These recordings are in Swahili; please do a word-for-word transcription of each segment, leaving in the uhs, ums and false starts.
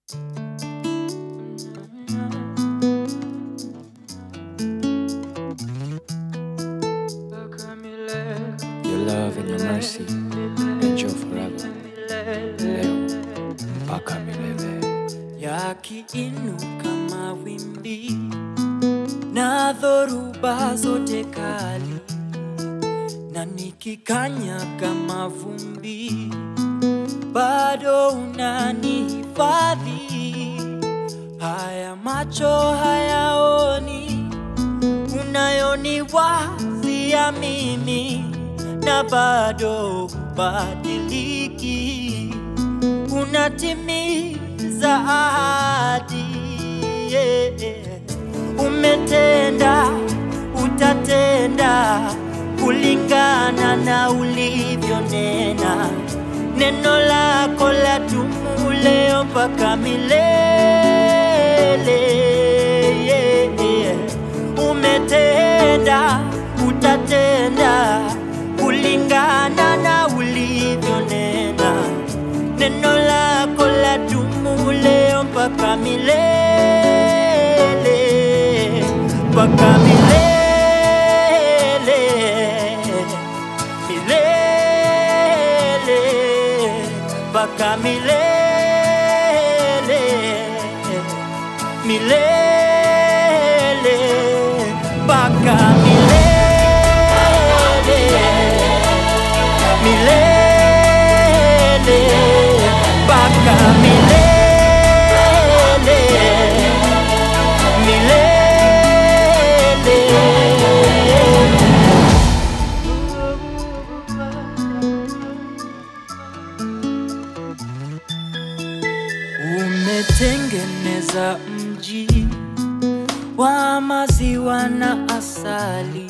Your love and your mercy endure forever. Leo mpaka milele. Yakiinuka mawimbi na dhoruba zote kali, na nikikanyaga mavumbi, bado unanihifadhi. Haya macho hayaoni unayoniwazia mimi, na bado hubadiliki, unatimiza ahadi. Yeah. Umetenda, utatenda kulingana na ulivyonena. Neno lako ladumu leo mpaka milele. Yeah. Umetenda, utatenda kulingana na ulivyonena. Neno lako ladumu leo mpaka milele, mpaka milele, milele, mpaka milele, milele, mpaka milele, milele, mpaka milele, milele. Umetengeneza mji wa maziwa na asali,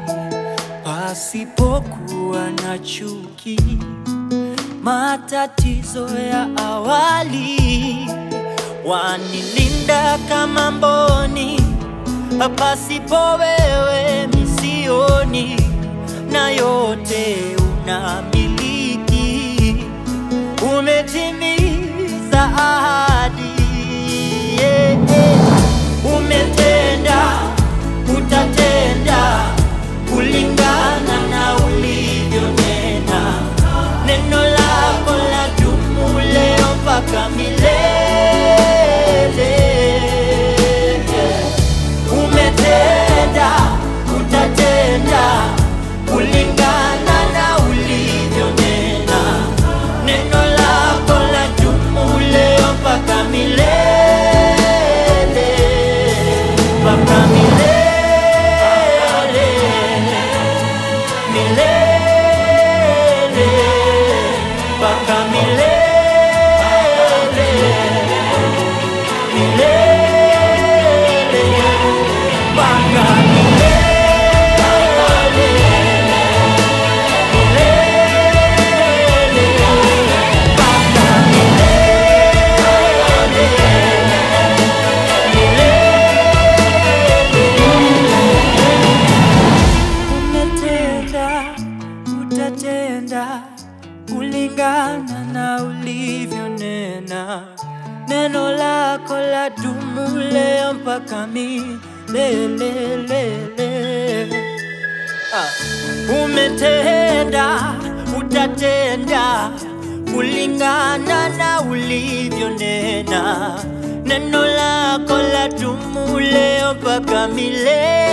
pasipokuwa na chuki, matatizo ya awali. Wanilinda kama mboni, pasipo wewe misioni, na yote unamiliki. Umetimiza ahadi. Yeah. Umetenda, utatenda kulingana na ulivyonena. Neno lako ladumu leo mpaka milele. Umetenda, utatenda kulingana na ulivyonena. Neno lako ladumu leo mpaka milele, mpaka milele, milele, mpaka milele, milele, mpaka milele, utatenda kulingana na ulivyonena. Neno lako ladumu leo mpaka milele. Ah. Umetenda, utatenda kulingana na ulivyonena. Neno lako ladumu leo mpaka milele.